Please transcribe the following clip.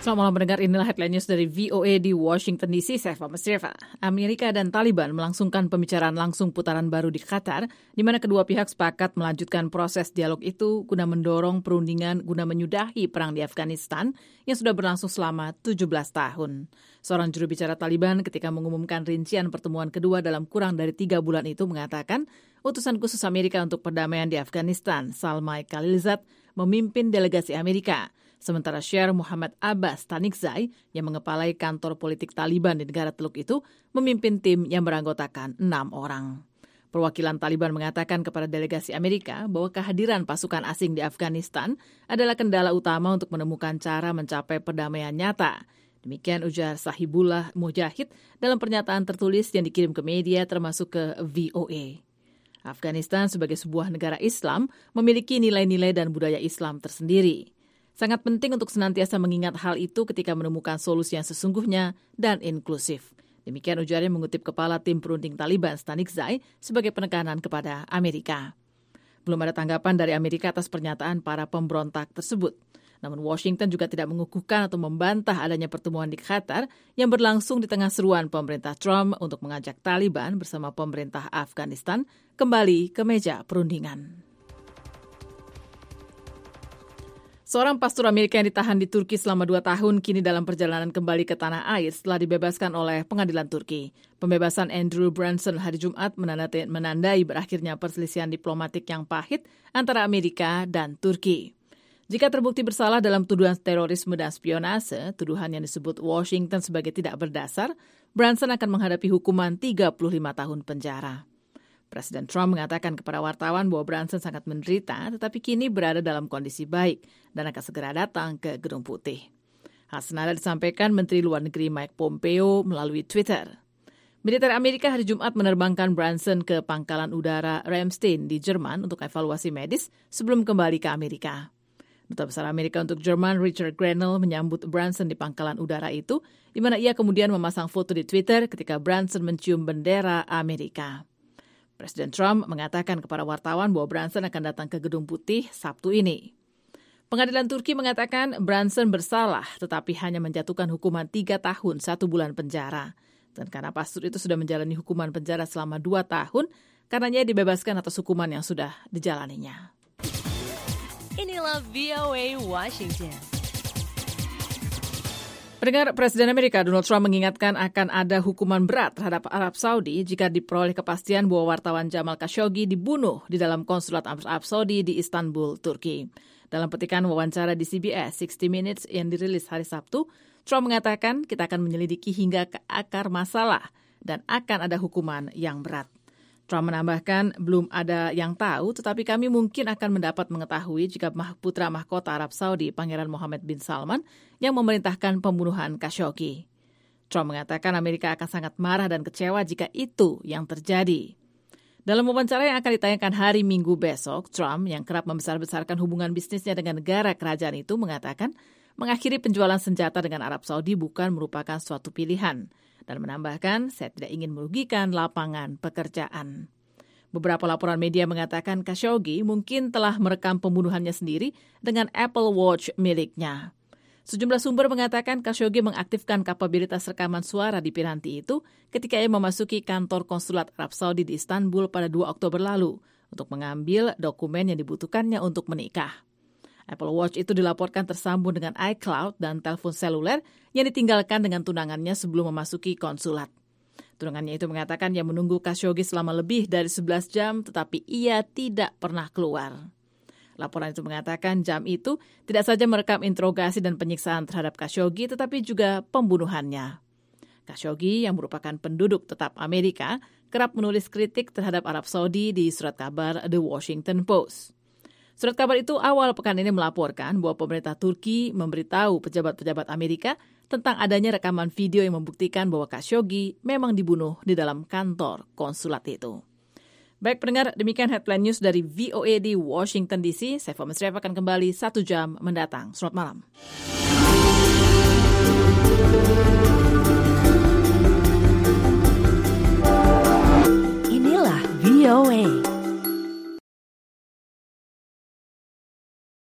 Selamat malam pendengar, inilah headline news dari VOA di Washington DC. Saya Fahmi Srefa. Amerika dan Taliban melangsungkan pembicaraan langsung putaran baru di Qatar, di mana kedua pihak sepakat melanjutkan proses dialog itu guna mendorong perundingan guna menyudahi perang di Afghanistan yang sudah berlangsung selama 17 tahun. Seorang juru bicara Taliban ketika mengumumkan rincian pertemuan kedua dalam kurang dari 3 bulan itu mengatakan, utusan khusus Amerika untuk perdamaian di Afghanistan, Zalmay Khalilzad, memimpin delegasi Amerika. Sementara Sher Muhammad Abbas Tanikzai yang mengepalai kantor politik Taliban di negara Teluk itu memimpin tim yang beranggotakan 6 orang. Perwakilan Taliban mengatakan kepada delegasi Amerika bahwa kehadiran pasukan asing di Afghanistan adalah kendala utama untuk menemukan cara mencapai perdamaian nyata. Demikian ujar Sahibullah Mujahid dalam pernyataan tertulis yang dikirim ke media termasuk ke VOA. Afghanistan sebagai sebuah negara Islam memiliki nilai-nilai dan budaya Islam tersendiri. Sangat penting untuk senantiasa mengingat hal itu ketika menemukan solusi yang sesungguhnya dan inklusif. Demikian ujarnya mengutip kepala tim perunding Taliban Tanikzai sebagai penekanan kepada Amerika. Belum ada tanggapan dari Amerika atas pernyataan para pemberontak tersebut. Namun Washington juga tidak mengukuhkan atau membantah adanya pertemuan di Qatar yang berlangsung di tengah seruan pemerintah Trump untuk mengajak Taliban bersama pemerintah Afghanistan kembali ke meja perundingan. Seorang pastor Amerika yang ditahan di Turki selama 2 tahun kini dalam perjalanan kembali ke tanah air setelah dibebaskan oleh pengadilan Turki. Pembebasan Andrew Branson hari Jumat menandai berakhirnya perselisihan diplomatik yang pahit antara Amerika dan Turki. Jika terbukti bersalah dalam tuduhan terorisme dan spionase, tuduhan yang disebut Washington sebagai tidak berdasar, Branson akan menghadapi hukuman 35 tahun penjara. Presiden Trump mengatakan kepada wartawan bahwa Branson sangat menderita, tetapi kini berada dalam kondisi baik dan akan segera datang ke Gedung Putih. Hal senada disampaikan Menteri Luar Negeri Mike Pompeo melalui Twitter. Militer Amerika hari Jumat menerbangkan Branson ke pangkalan udara Ramstein di Jerman untuk evaluasi medis sebelum kembali ke Amerika. Duta Besar Amerika untuk Jerman Richard Grenell menyambut Branson di pangkalan udara itu, di mana ia kemudian memasang foto di Twitter ketika Branson mencium bendera Amerika. Presiden Trump mengatakan kepada wartawan bahwa Branson akan datang ke Gedung Putih Sabtu ini. Pengadilan Turki mengatakan Branson bersalah tetapi hanya menjatuhkan hukuman 3 tahun 1 bulan penjara. Dan karena pastor itu sudah menjalani hukuman penjara selama 2 tahun, karenanya dibebaskan atas hukuman yang sudah dijalaninya. Inilah VOA Washington. Pendengar, Presiden Amerika Donald Trump mengingatkan akan ada hukuman berat terhadap Arab Saudi jika diperoleh kepastian bahwa wartawan Jamal Khashoggi dibunuh di dalam konsulat Arab Saudi di Istanbul, Turki. Dalam petikan wawancara di CBS 60 Minutes yang dirilis hari Sabtu, Trump mengatakan kita akan menyelidiki hingga ke akar masalah dan akan ada hukuman yang berat. Trump menambahkan, belum ada yang tahu, tetapi kami mungkin akan mendapat mengetahui jika putra mahkota Arab Saudi, Pangeran Mohammed bin Salman, yang memerintahkan pembunuhan Khashoggi. Trump mengatakan Amerika akan sangat marah dan kecewa jika itu yang terjadi. Dalam wawancara yang akan ditayangkan hari Minggu besok, Trump yang kerap membesar-besarkan hubungan bisnisnya dengan negara kerajaan itu mengatakan, mengakhiri penjualan senjata dengan Arab Saudi bukan merupakan suatu pilihan. Dan menambahkan, saya tidak ingin merugikan lapangan pekerjaan. Beberapa laporan media mengatakan Khashoggi mungkin telah merekam pembunuhannya sendiri dengan Apple Watch miliknya. Sejumlah sumber mengatakan Khashoggi mengaktifkan kapabilitas rekaman suara di piranti itu ketika ia memasuki kantor konsulat Arab Saudi di Istanbul pada 2 Oktober lalu untuk mengambil dokumen yang dibutuhkannya untuk menikah. Apple Watch itu dilaporkan tersambung dengan iCloud dan telepon seluler yang ditinggalkan dengan tunangannya sebelum memasuki konsulat. Tunangannya itu mengatakan ia menunggu Khashoggi selama lebih dari 11 jam tetapi ia tidak pernah keluar. Laporan itu mengatakan jam itu tidak saja merekam interogasi dan penyiksaan terhadap Khashoggi tetapi juga pembunuhannya. Khashoggi yang merupakan penduduk tetap Amerika kerap menulis kritik terhadap Arab Saudi di surat kabar The Washington Post. Surat kabar itu awal pekan ini melaporkan bahwa pemerintah Turki memberitahu pejabat-pejabat Amerika tentang adanya rekaman video yang membuktikan bahwa Khashoggi memang dibunuh di dalam kantor konsulat itu. Baik pendengar, demikian headline news dari VOA di Washington DC. Saya Fahmi Srefa akan kembali 1 jam mendatang. Selamat malam. Inilah VOA.